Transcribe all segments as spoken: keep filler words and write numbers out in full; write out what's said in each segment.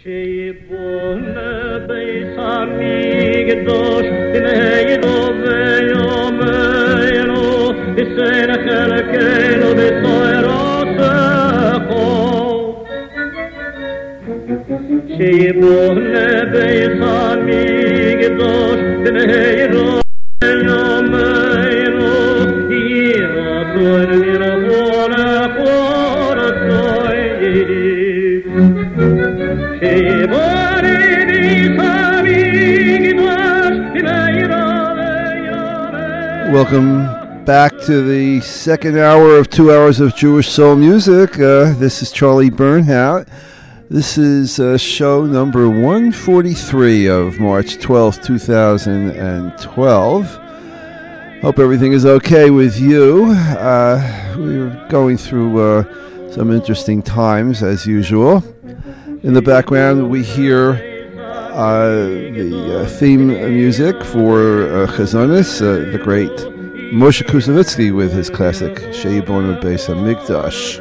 Welcome back to the second hour of two hours of Jewish soul music. Uh, this is Charlie Bernhardt. This is uh, show number one forty-three of March twelfth, twenty twelve. Hope everything is okay with you. Uh, we're going through uh, some interesting times, as usual. In the background, we hear uh, the uh, theme music for uh, Chazonis, uh, the great Moshe Kusevitsky with his classic Sheibonu Beis HaMikdash.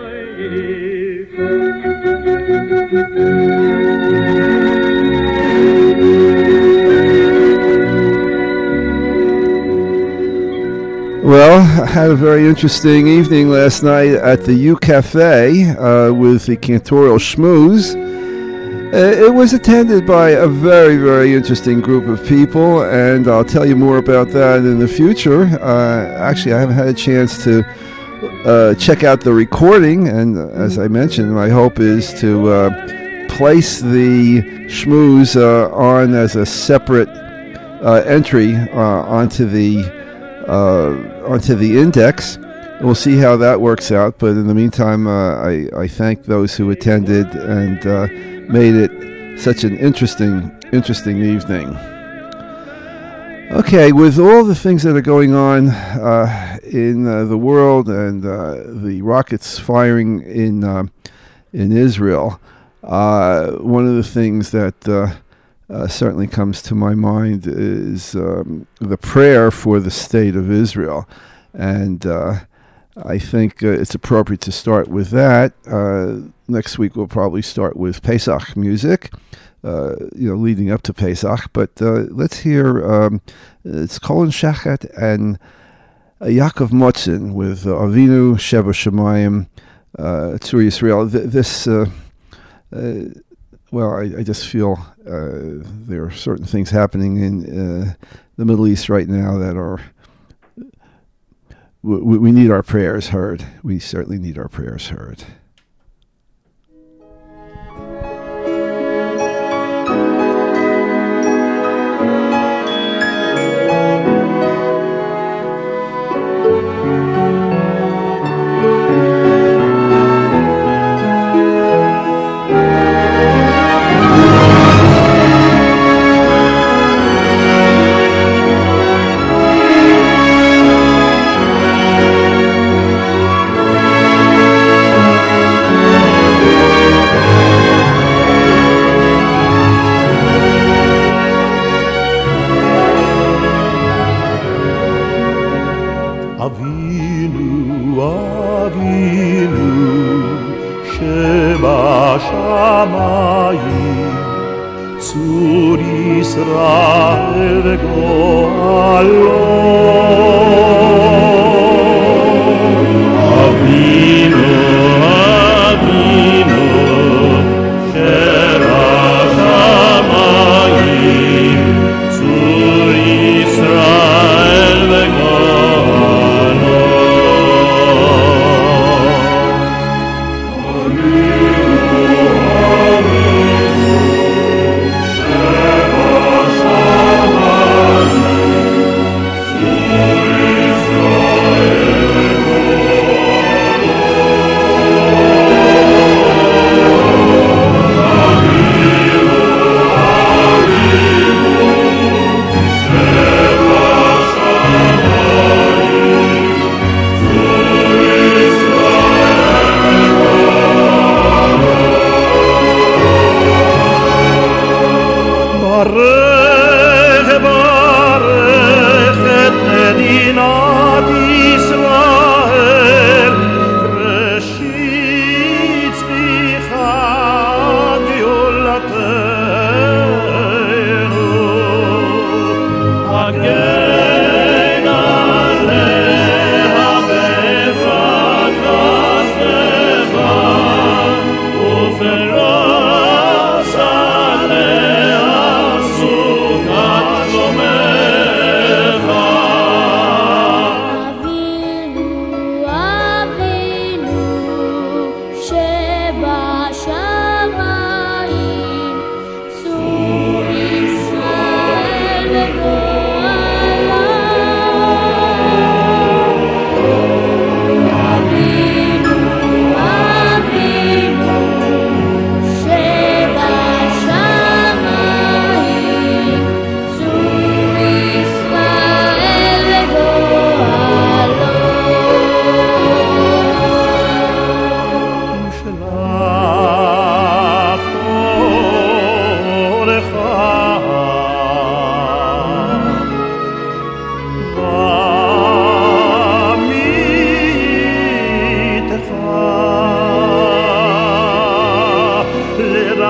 Well, I had a very interesting evening last night at the U Cafe uh, with the Cantorial Schmooze. Uh, it was attended by a very, very interesting group of people, and I'll tell you more about that in the future. Uh, actually, I haven't had a chance to uh, check out the recording, and as I mentioned, my hope is to uh, place the Schmooze uh, on as a separate uh, entry uh, onto the uh, onto the index. We'll see how that works out, but in the meantime, uh, I, I thank those who attended and uh, made it such an interesting, interesting evening. Okay, with all the things that are going on uh, in uh, the world and uh, the rockets firing in uh, in Israel, uh, one of the things that uh, uh, certainly comes to my mind is um, the prayer for the state of Israel, and uh, I think uh, it's appropriate to start with that. Uh, next week we'll probably start with Pesach music, uh, you know, leading up to Pesach. But uh, let's hear um, it's Colin Shachat and uh, Yaakov Motzin with uh, Avinu Sheba Shemayim uh, Tzur Yisrael. Th- this, uh, uh, well, I, I just feel uh, there are certain things happening in uh, the Middle East right now that are. We, we need our prayers heard. We certainly need our prayers heard.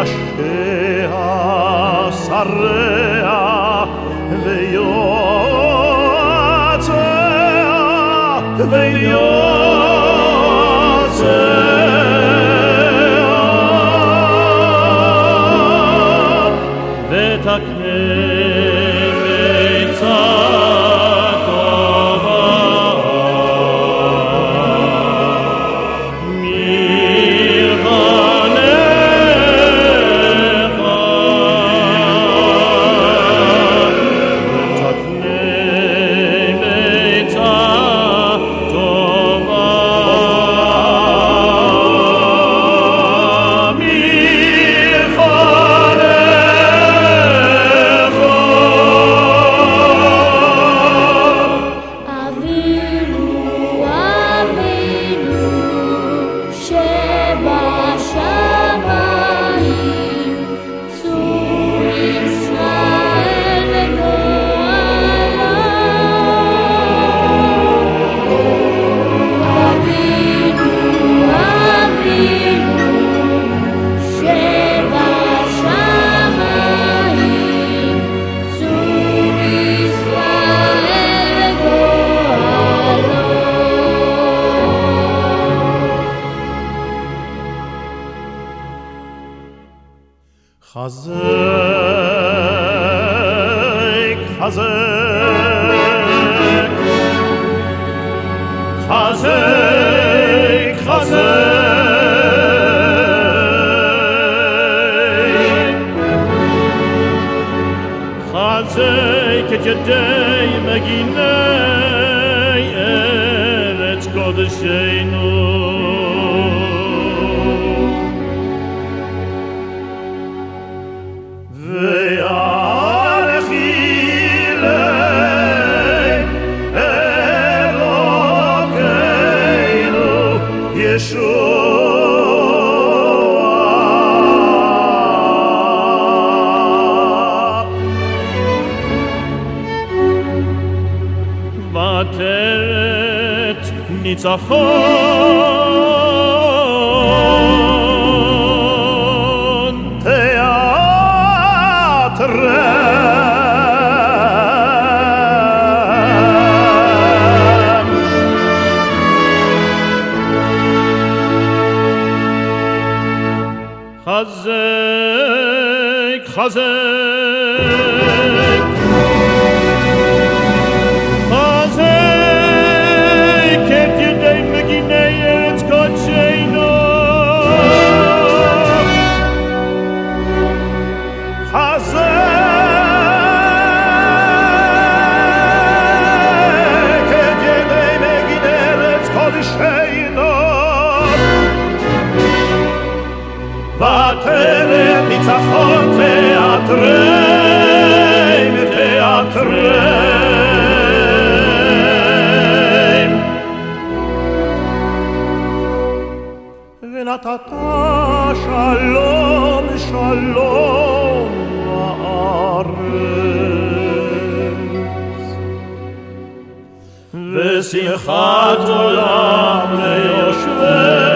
ראשיה, שריה ויועציה ויועציה ותקנה ביצה טובה חזק, חזק, חזק, חזק, חזק את ידי מגיני ארץ קודשנו. ועטרת ניצחון תיעטרם חזק, חזק, חזק את ידי מגיני ארץ קודשנו. חזק את ידי מגיני ארץ קודשנו. ועטרת ניצחון תיעטרם, תיעטרם ונתת שלום, שלום לארץ ושמחת עולם ליושביה.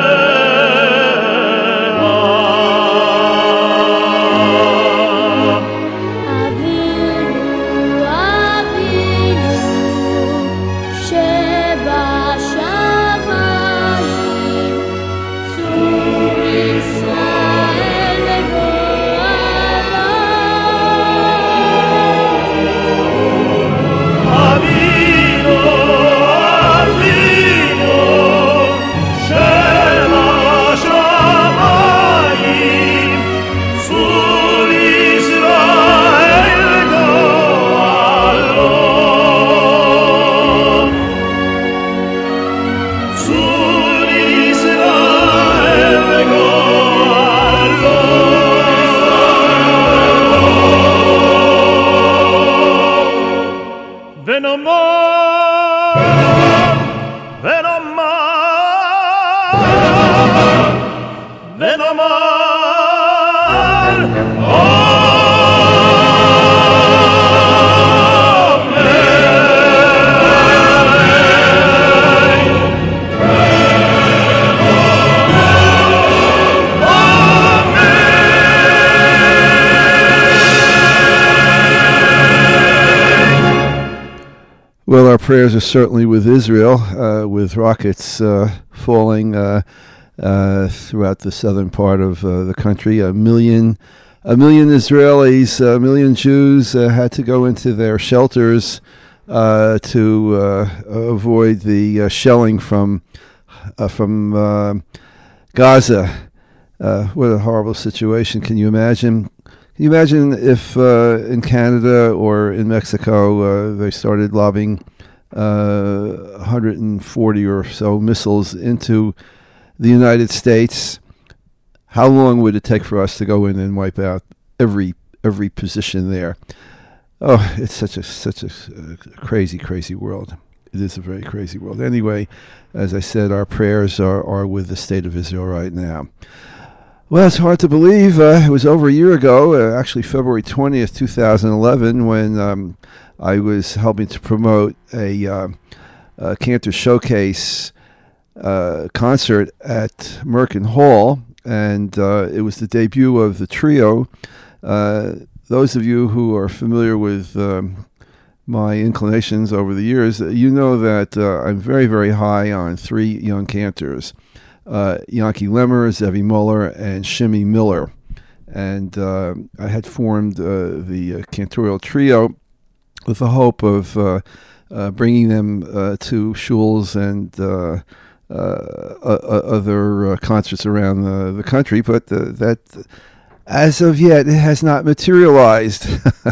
prayers are certainly with Israel, uh, with rockets uh, falling uh, uh, throughout the southern part of uh, the country. A million, a million Israelis, a million Jews uh, had to go into their shelters uh, to uh, avoid the uh, shelling from uh, from uh, Gaza. Uh, what a horrible situation! Can you imagine? Can you imagine if uh, in Canada or in Mexico uh, they started lobbing uh, one hundred forty or so missiles into the United States? How long would it take for us to go in and wipe out every every position there? Oh, it's such a such a, a crazy, crazy world. It is a very crazy world. Anyway, as I said, our prayers are, are with the state of Israel right now. Well, it's hard to believe. Uh, it was over a year ago, uh, actually February twentieth, twenty eleven, when um, I was helping to promote a, uh, a Cantor Showcase uh, concert at Merkin Hall, and uh, it was the debut of the trio. Uh, those of you who are familiar with um, my inclinations over the years, you know that uh, I'm very, very high on three young cantors. Uh, Yankee Lemmer, Zevi Muller, and Shimmy Miller. And uh, I had formed uh, the uh, cantorial trio with the hope of uh, uh, bringing them uh, to shuls and uh, uh, uh, other uh, concerts around the, the country, but uh, that, as of yet, it has not materialized.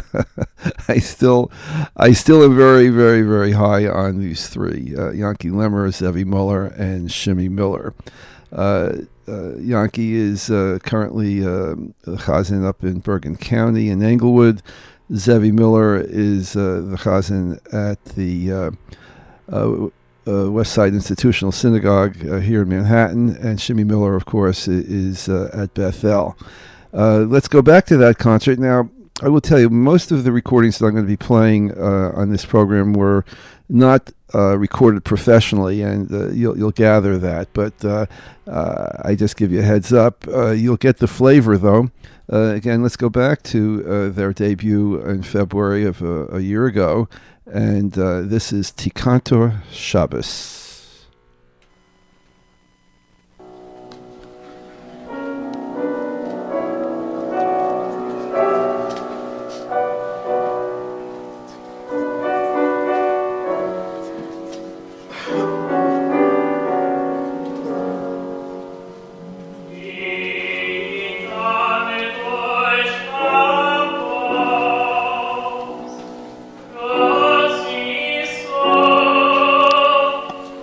I still, I still am very, very, very high on these three: uh, Yankee Lemmer, Zevi Muller, and Shimmy Miller. Uh, uh, Yankee is uh, currently uh, chazan up in Bergen County in Englewood. Zevi Miller is uh, the chazan at the uh, uh, uh, West Side Institutional Synagogue uh, here in Manhattan, and Shimmy Miller, of course, is uh, at Bethel. Uh, let's go back to that concert. Now, I will tell you, most of the recordings that I'm going to be playing uh, on this program were not uh, recorded professionally, and uh, you'll, you'll gather that. But uh, uh, I just give you a heads up. Uh, you'll get the flavor, though. Uh, again, let's go back to uh, their debut in February of uh, a year ago, and uh, this is Tikantor Shabbos. Oh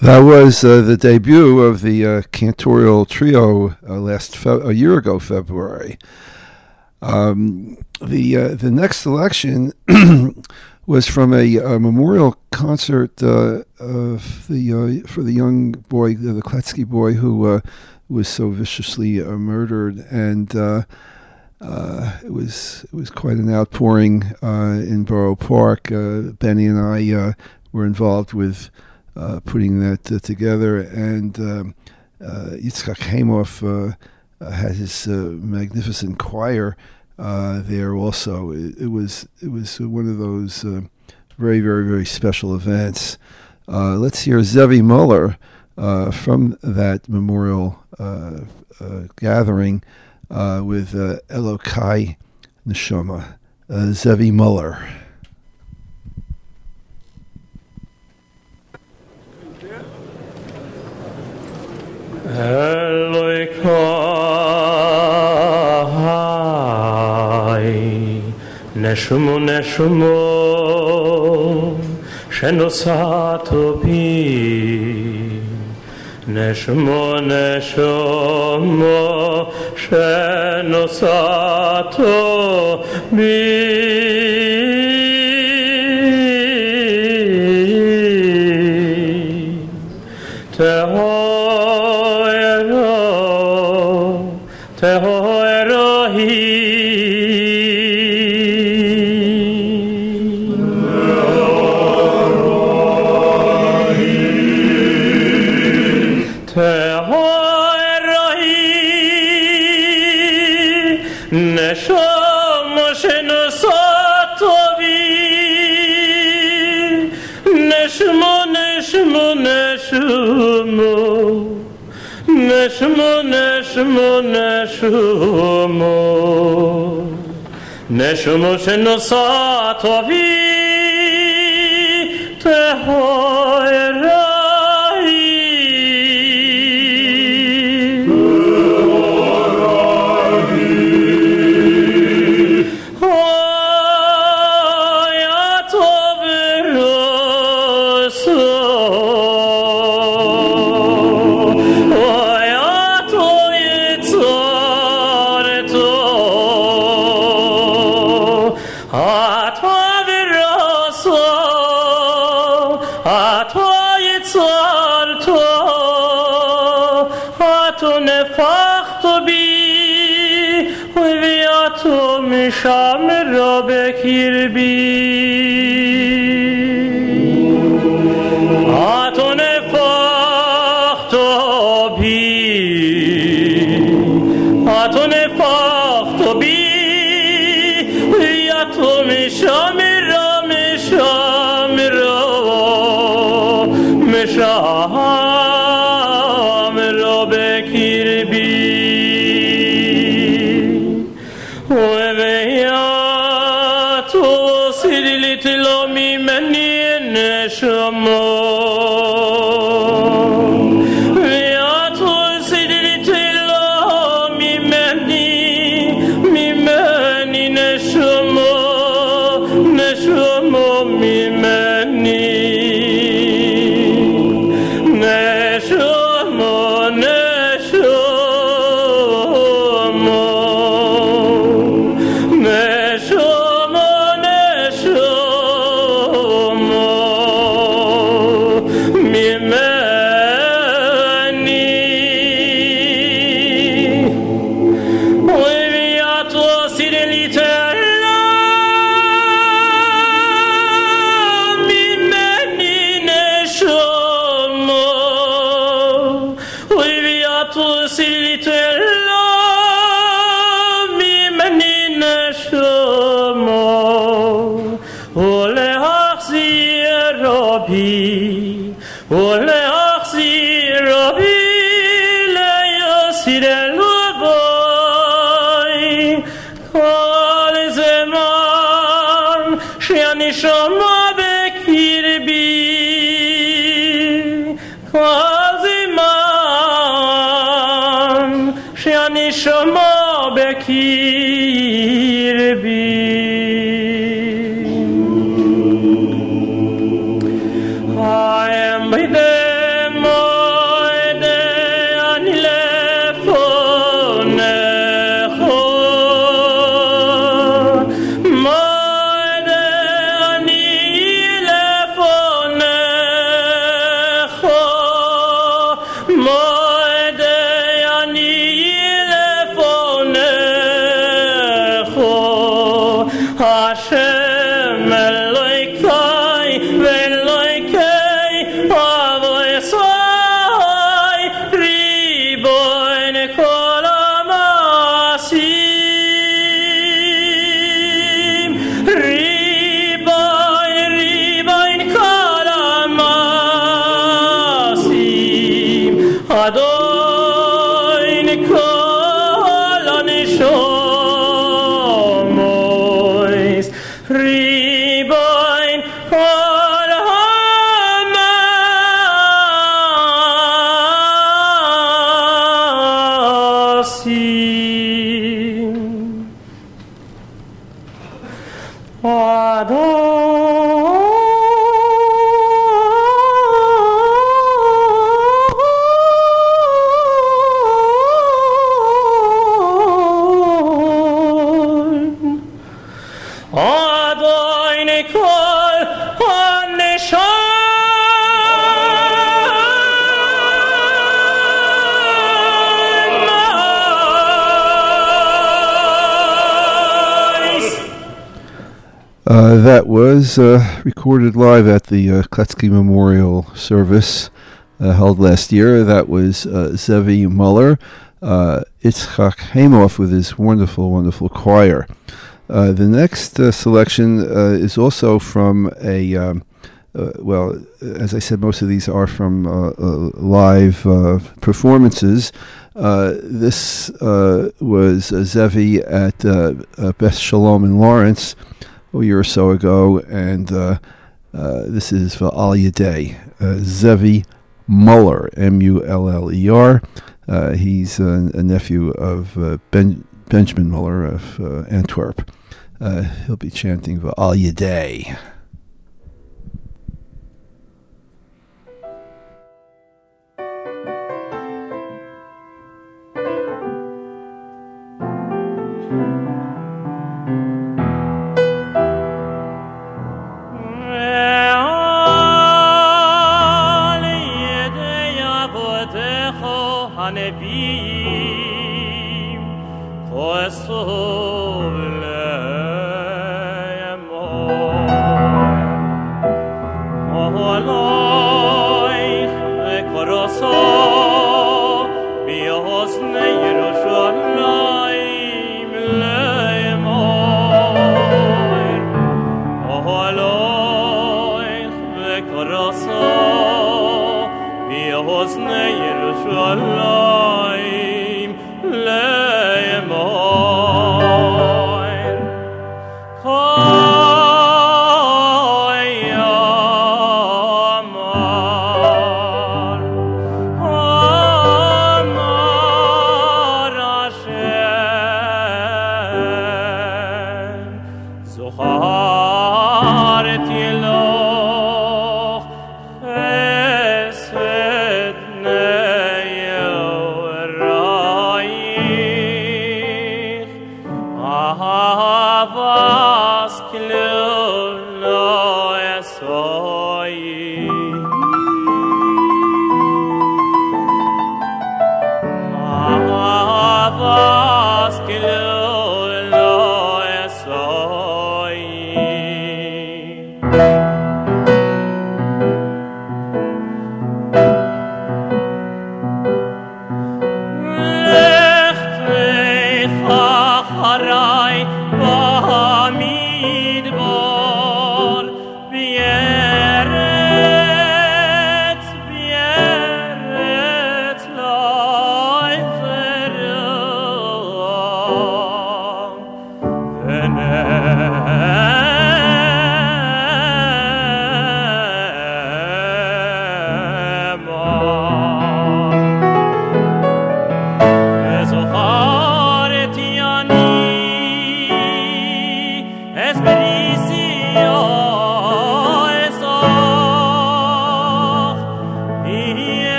That was uh, the debut of the uh, Cantorial Trio uh, last fe- a year ago, February. Um, the uh, the next selection was from a, a memorial concert uh, of the uh, for the young boy, the Kletsky boy, who uh, was so viciously uh, murdered, and uh, uh, it was it was quite an outpouring uh, in Borough Park. Uh, Benny and I uh, were involved with Uh, putting that uh, together, and um, uh, Yitzhak Heimoff uh, uh, had his uh, magnificent choir uh, there also. It, it was it was one of those uh, very very very special events. Uh, let's hear Zevi Muller uh, from that memorial uh, uh, gathering uh, with uh, Elokai Neshama, uh, Zevi Muller. Elokai Neshumo Neshumo Shenosato Bi Neshumo Neshumo Shenosato Bi Teho Neshumo, Neshumo, Neshumo Neshumo Shenosato Vi Tehoerai Misham Robe Kirbi Atone Fachto Bi Atone Fachto Bi Yato Misham Ro Misham Ro Misham Robe Kirbi I am with them Uh, that was uh, recorded live at the uh, Kletsky Memorial Service uh, held last year. That was uh, Zevi Muller, uh, Itzhak Haimoff with his wonderful, wonderful choir. Uh, the next uh, selection uh, is also from a, um, uh, well, as I said, most of these are from uh, uh, live uh, performances. Uh, this uh, was uh, Zevi at uh, uh, Beth Shalom in Lawrence a year or so ago, and uh, uh, this is for Al Yadei, uh, Zevi Muller, M U L L E R. Uh, he's a, a nephew of uh, ben, Benjamin Muller of uh, Antwerp. Uh, he'll be chanting for Al Yadei.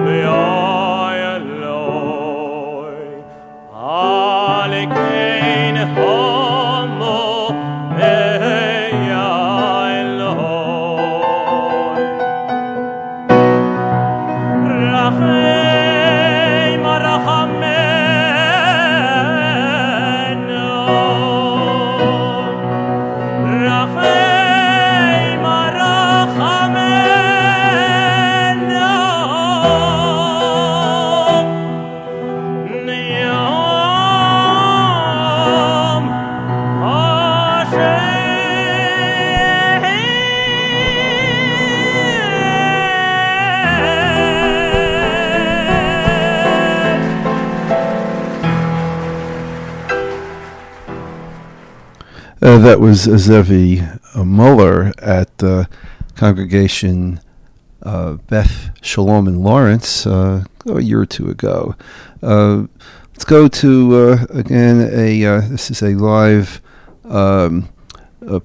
Uh, that was Zevi uh, Muller at the uh, congregation uh, Beth Shalom in Lawrence uh, a year or two ago. Uh, let's go to, uh, again, a uh, this is a live, um, a,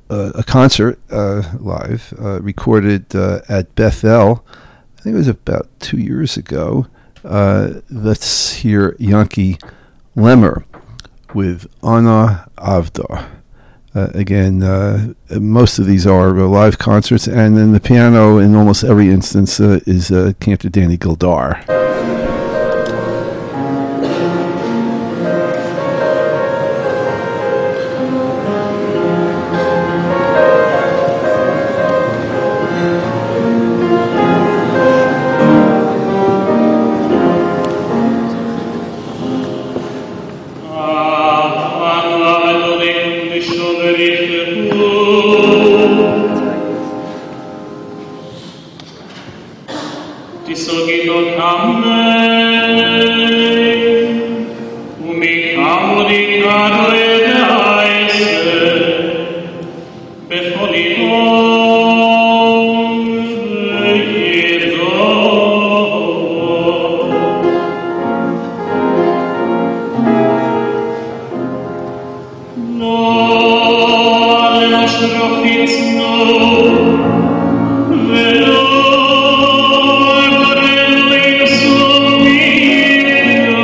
a concert uh, live, uh, recorded uh, at Bethel. I think it was about two years ago. Uh, let's hear Yankee Lemmer with Ana Avda. Uh, again, uh, most of these are uh, live concerts, and then the piano in almost every instance uh, is uh, Cantor Danny Gildar. Velo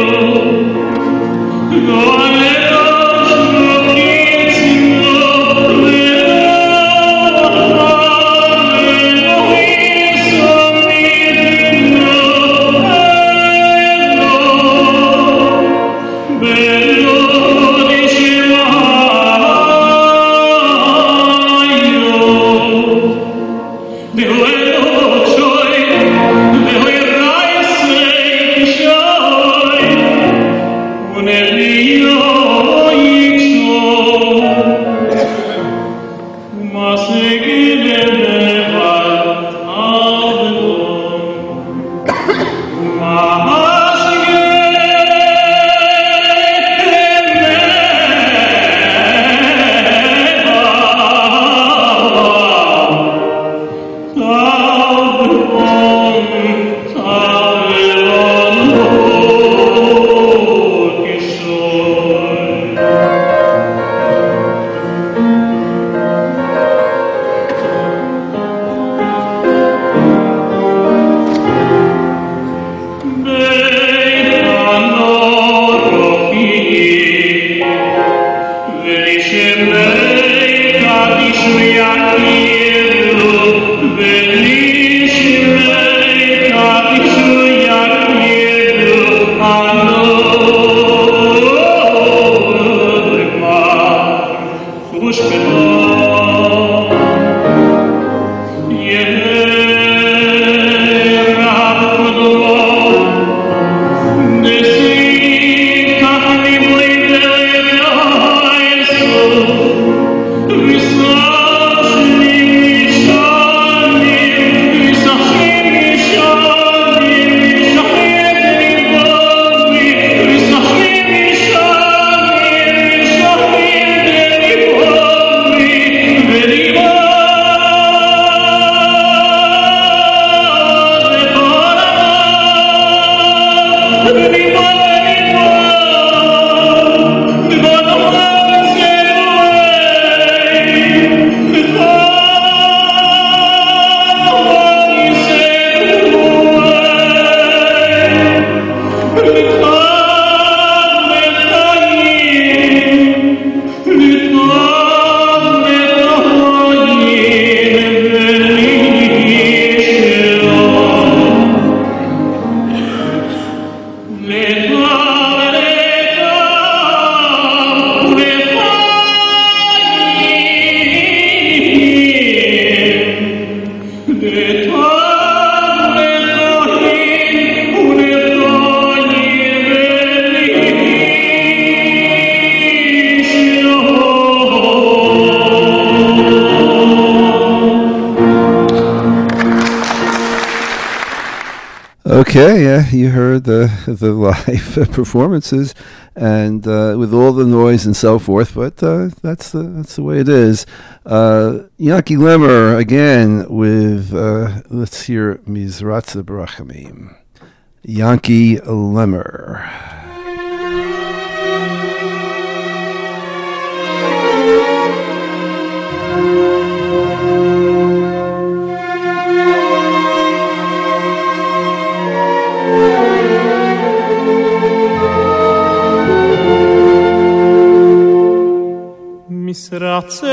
Okay, yeah, you heard the the live performances, and uh, with all the noise and so forth. But uh, that's the that's the way it is. Uh, Yanky Lemmer again with uh, let's hear Mizratze Barachamim. Yanky Lemmer. Misratze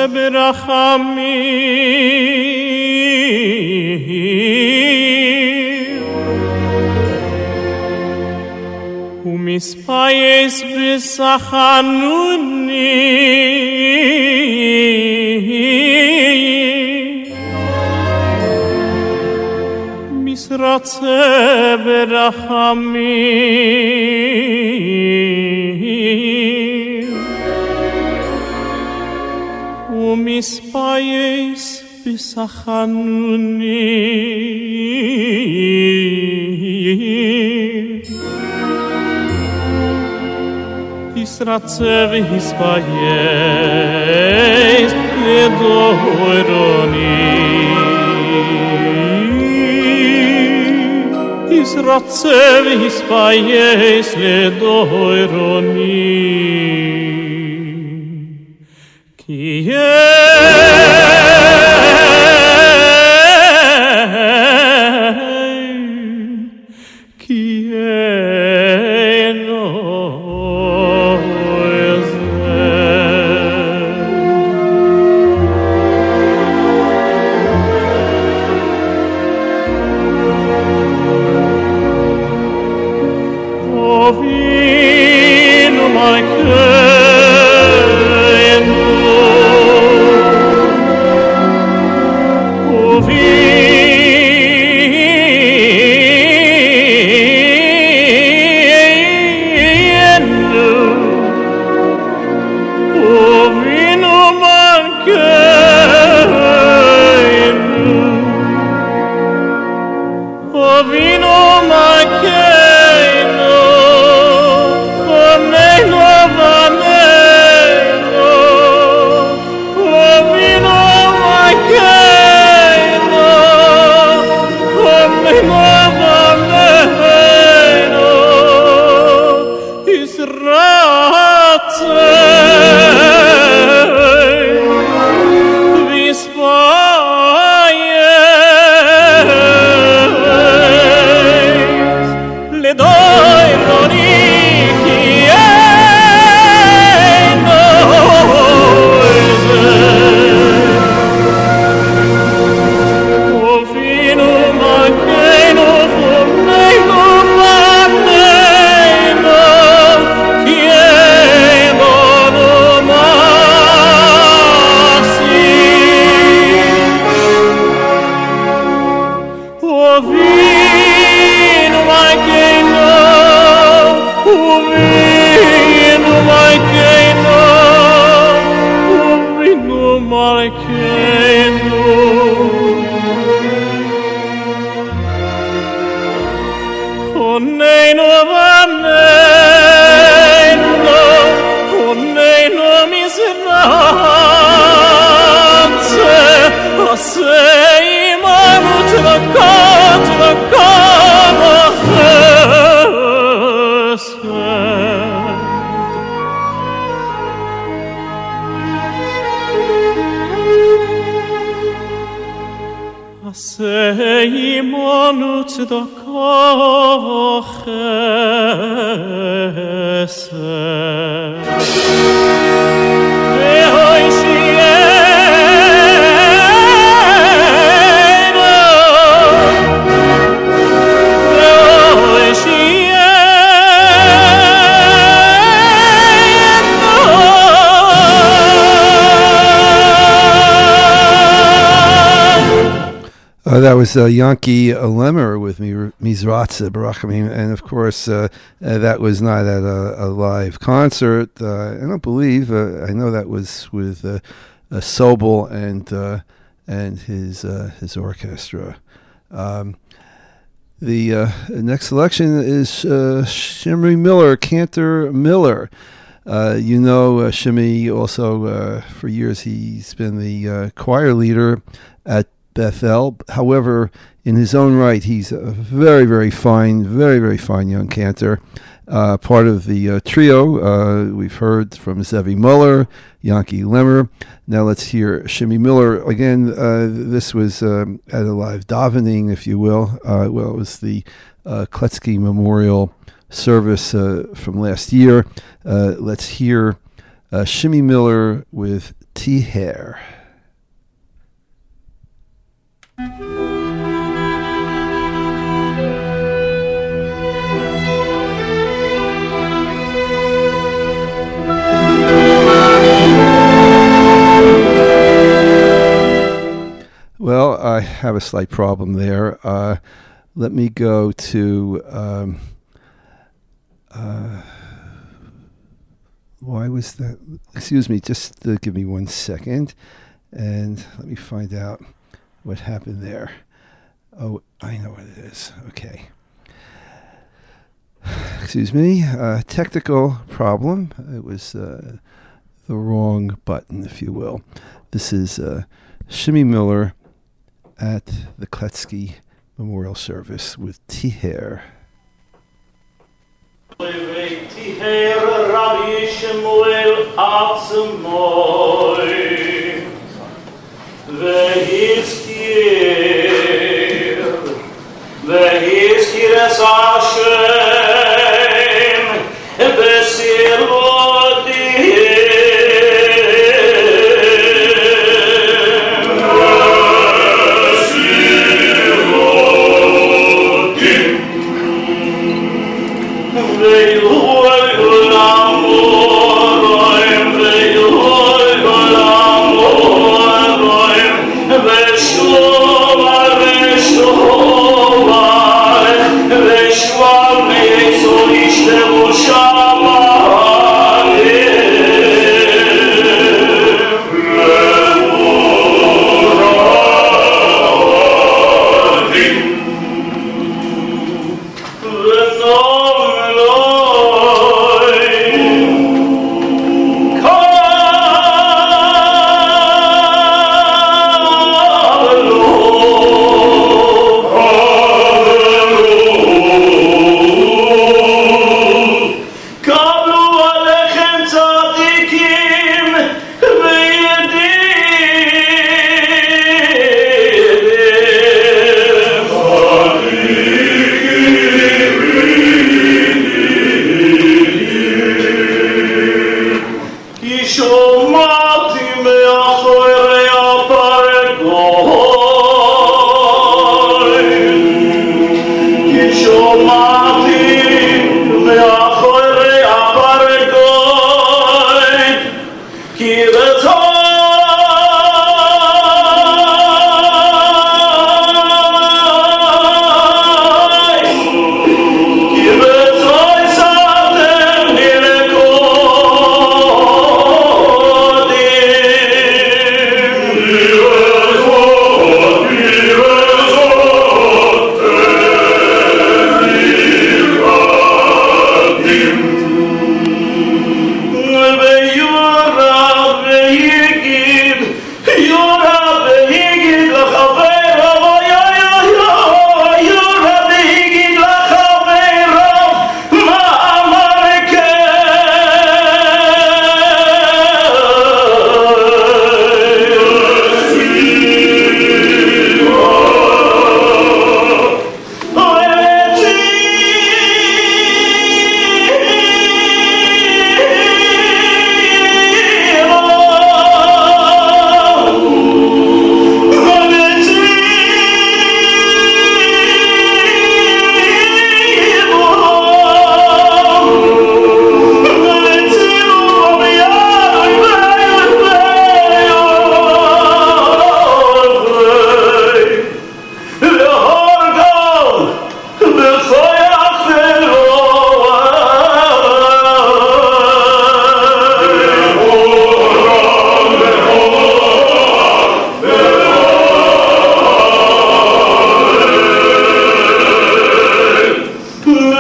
berachamim umispayes b'sachanuni misratze berachamim umispayes b'sachanuni Yisratze v'hispayes ledoroni Yisratze v'hispayes ledoroni Ki Uh, that was uh, Yanky Lemmer with Mizratze Barachamim, and of course uh, uh, that was not at a, a live concert. Uh, I don't believe. Uh, I know that was with uh, uh, Sobel and uh, and his uh, his orchestra. Um, The uh, next selection is uh, Shimmy Miller, Cantor Miller. Uh, you know uh, Shimmy also, uh, for years, he's been the uh, choir leader at Bethel. However, in his own right, he's a very, very fine, very, very fine young cantor. Uh, part of the uh, trio, uh, we've heard from Zevi Muller, Yankee Lemmer. Now let's hear Shimmy Miller. Again, uh, this was um, at a live davening, if you will. Uh, well, it was the uh, Kletzky Memorial service uh, from last year. Uh, let's hear uh, Shimmy Miller with T-Hair. Well, I have a slight problem there. Uh, let me go to... Um, uh, why was that? Excuse me, just uh, give me one second. And let me find out what happened there. Oh, I know what it is. Okay. Excuse me. Uh, technical problem. It was uh, the wrong button, if you will. This is uh, Shimmy Miller at the Kletzky Memorial Service with T-Hair. T-Hair Rabbi Shemuel Atzmoy Vehizkir Vehizkir Es Hashem Besirodim Come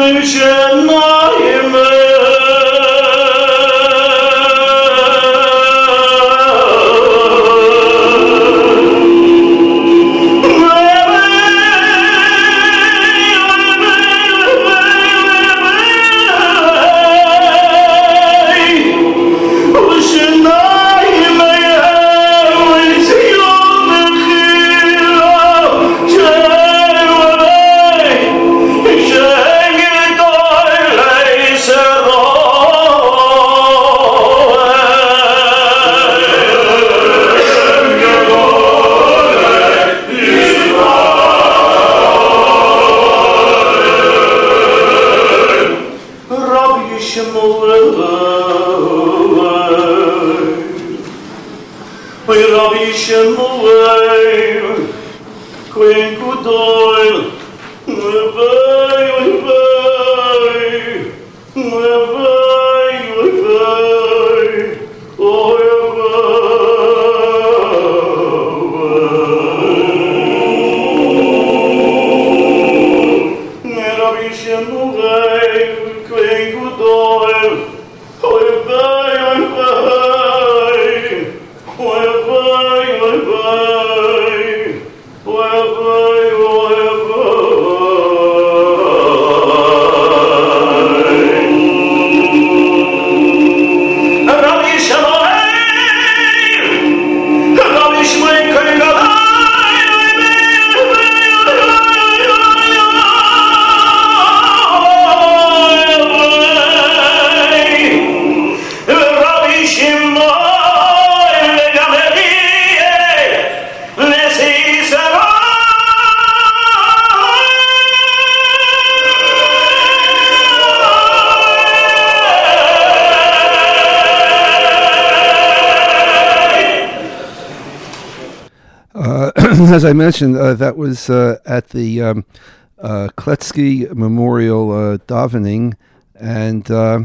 As I mentioned, uh, that was uh, at the um, uh, Kletsky Memorial uh, davening, and uh,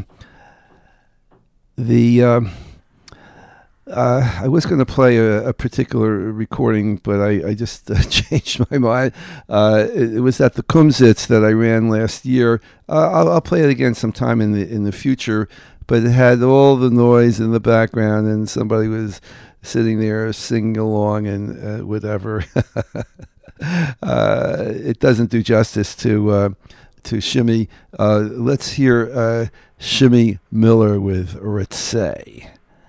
the uh, uh, I was going to play a, a particular recording, but I, I just uh, changed my mind. Uh, it, it was at the Kumsitz that I ran last year. Uh, I'll, I'll play it again sometime in the in the future, but it had all the noise in the background, and somebody was sitting there singing along and uh, whatever. uh, it doesn't do justice to uh, to Shimmy. Uh, let's hear uh, Shimmy Miller with Ritzay.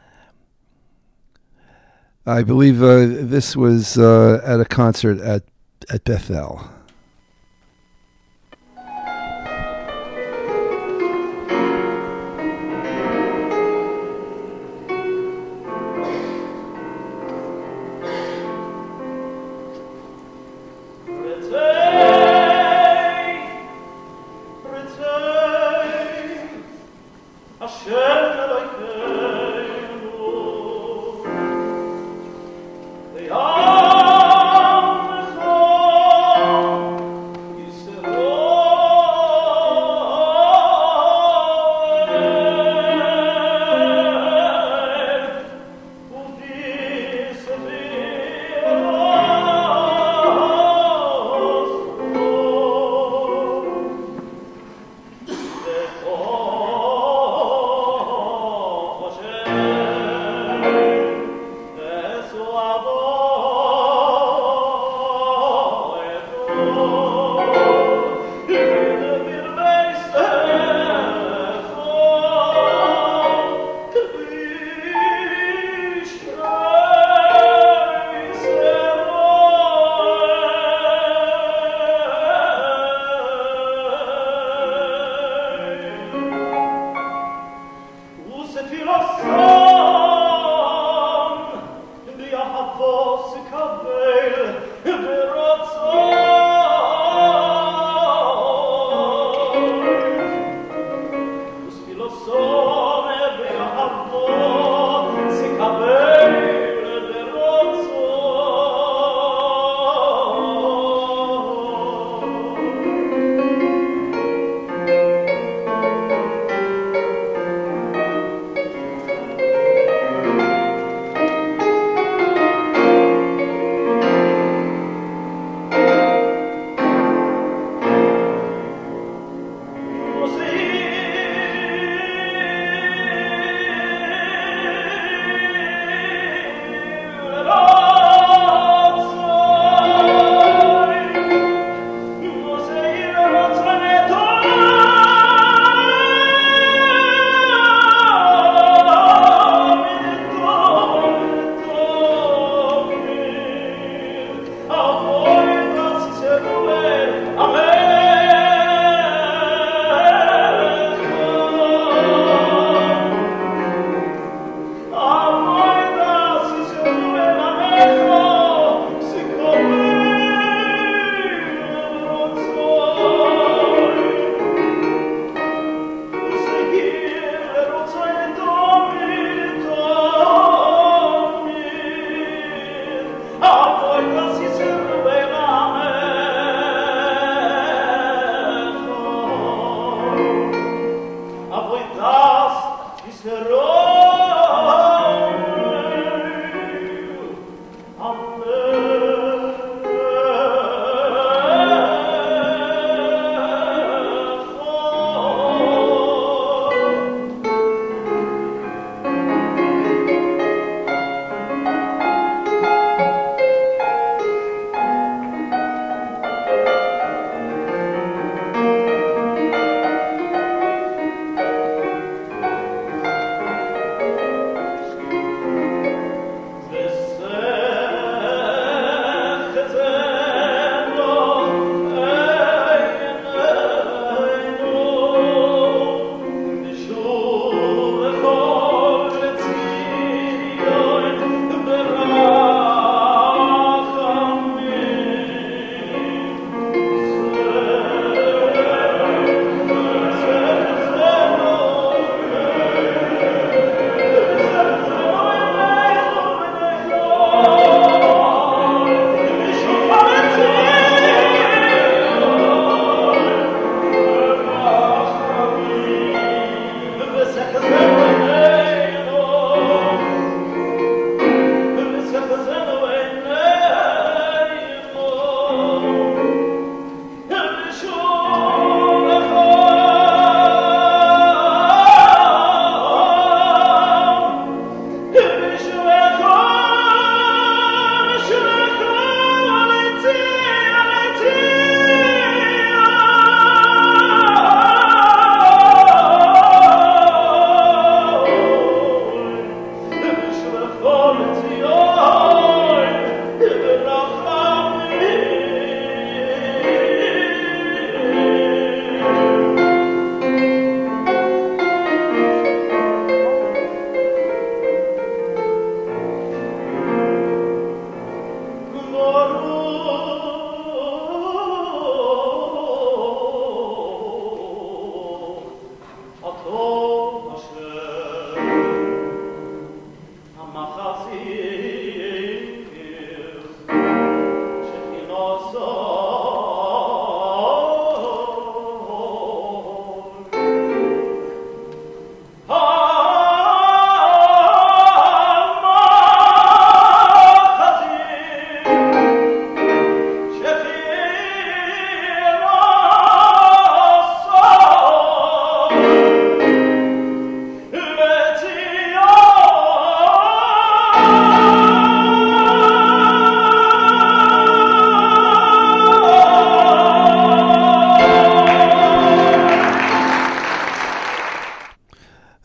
I believe uh, this was uh, at a concert at at Bethel. Oh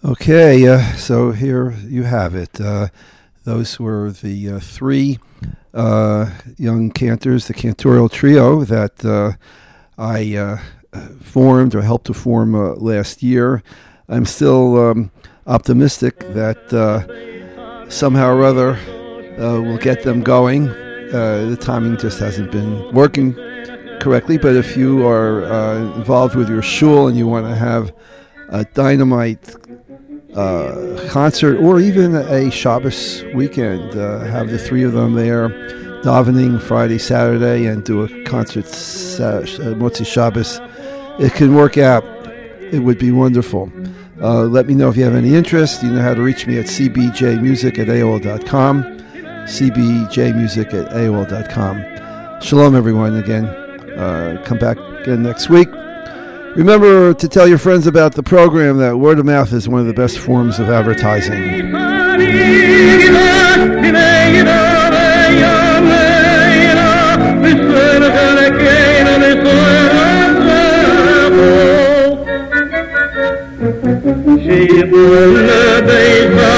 Okay, uh, so here you have it. Uh, those were the uh, three uh, young cantors, the cantorial trio that uh, I uh, formed or helped to form uh, last year. I'm still um, optimistic that uh, somehow or other uh, we'll get them going. Uh, the timing just hasn't been working correctly, but if you are uh, involved with your shul and you want to have a dynamite uh, concert or even a Shabbos weekend, uh, have the three of them there davening Friday, Saturday, and do a concert uh, Motzi Shabbos, it can work out. It would be wonderful. Uh, let me know if you have any interest. You know how to reach me at c b j music at a o l dot com, c b j music at a o l dot com. Shalom, everyone, again. Uh, come back again next week. Remember to tell your friends about the program, that word of mouth is one of the best forms of advertising. שיבול ביתה